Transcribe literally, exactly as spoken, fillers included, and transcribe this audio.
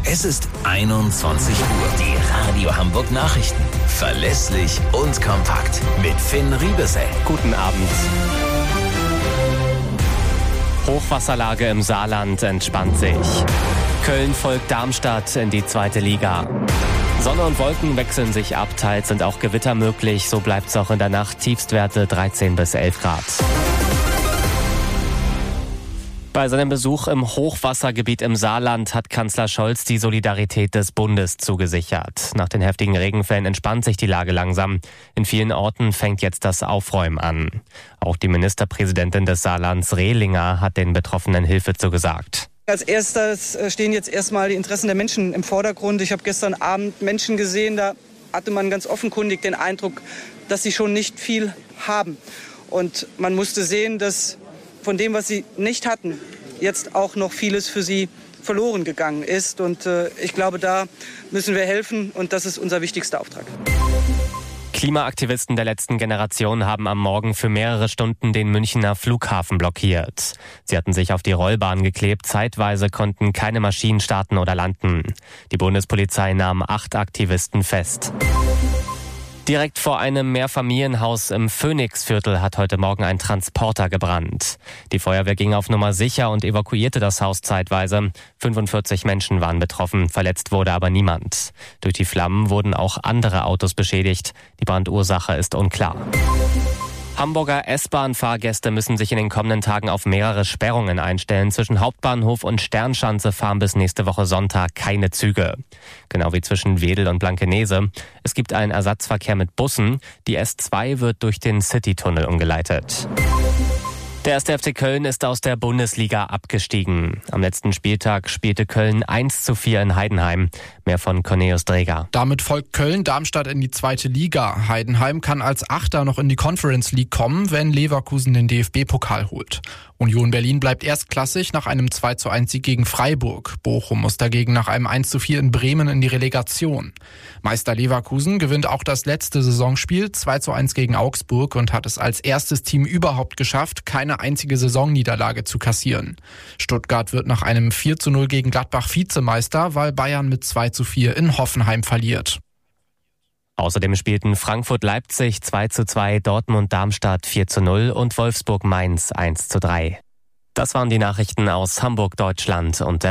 Es ist einundzwanzig Uhr. Die Radio Hamburg Nachrichten. Verlässlich und kompakt. Mit Finn Riebesell. Guten Abend. Hochwasserlage im Saarland entspannt sich. Köln folgt Darmstadt in die zweite Liga. Sonne und Wolken wechseln sich ab, teils sind auch Gewitter möglich. So bleibt es auch in der Nacht. Tiefstwerte dreizehn bis elf Grad. Bei seinem Besuch im Hochwassergebiet im Saarland hat Kanzler Scholz die Solidarität des Bundes zugesichert. Nach den heftigen Regenfällen entspannt sich die Lage langsam. In vielen Orten fängt jetzt das Aufräumen an. Auch die Ministerpräsidentin des Saarlands, Rehlinger, hat den Betroffenen Hilfe zugesagt. Als erstes stehen jetzt erstmal die Interessen der Menschen im Vordergrund. Ich habe gestern Abend Menschen gesehen, da hatte man ganz offenkundig den Eindruck, dass sie schon nicht viel haben. Und man musste sehen, dass von dem, was sie nicht hatten, jetzt auch noch vieles für sie verloren gegangen ist. Und äh, ich glaube, da müssen wir helfen und das ist unser wichtigster Auftrag. Klimaaktivisten der letzten Generation haben am Morgen für mehrere Stunden den Münchner Flughafen blockiert. Sie hatten sich auf die Rollbahn geklebt, zeitweise konnten keine Maschinen starten oder landen. Die Bundespolizei nahm acht Aktivisten fest. Direkt vor einem Mehrfamilienhaus im Phoenixviertel hat heute Morgen ein Transporter gebrannt. Die Feuerwehr ging auf Nummer sicher und evakuierte das Haus zeitweise. fünfundvierzig Menschen waren betroffen, verletzt wurde aber niemand. Durch die Flammen wurden auch andere Autos beschädigt. Die Brandursache ist unklar. Hamburger S-Bahn-Fahrgäste müssen sich in den kommenden Tagen auf mehrere Sperrungen einstellen. Zwischen Hauptbahnhof und Sternschanze fahren bis nächste Woche Sonntag keine Züge. Genau wie zwischen Wedel und Blankenese. Es gibt einen Ersatzverkehr mit Bussen. Die S zwei wird durch den Citytunnel umgeleitet. Der erste F C Köln ist aus der Bundesliga abgestiegen. Am letzten Spieltag spielte Köln eins zu vier in Heidenheim. Mehr von Cornelius Dreger. Damit folgt Köln Darmstadt in die zweite Liga. Heidenheim kann als Achter noch in die Conference League kommen, wenn Leverkusen den D F B-Pokal holt. Union Berlin bleibt erstklassig nach einem zwei zu eins Sieg gegen Freiburg. Bochum muss dagegen nach einem eins zu vier in Bremen in die Relegation. Meister Leverkusen gewinnt auch das letzte Saisonspiel zwei zu eins gegen Augsburg und hat es als erstes Team überhaupt geschafft, keine einzige Saisonniederlage zu kassieren. Stuttgart wird nach einem vier zu null gegen Gladbach Vizemeister, weil Bayern mit zwei zu vier in Hoffenheim verliert. Außerdem spielten Frankfurt-Leipzig zwei zu zwei, Dortmund-Darmstadt vier zu null und Wolfsburg-Mainz eins zu drei. Das waren die Nachrichten aus Hamburg, Deutschland und der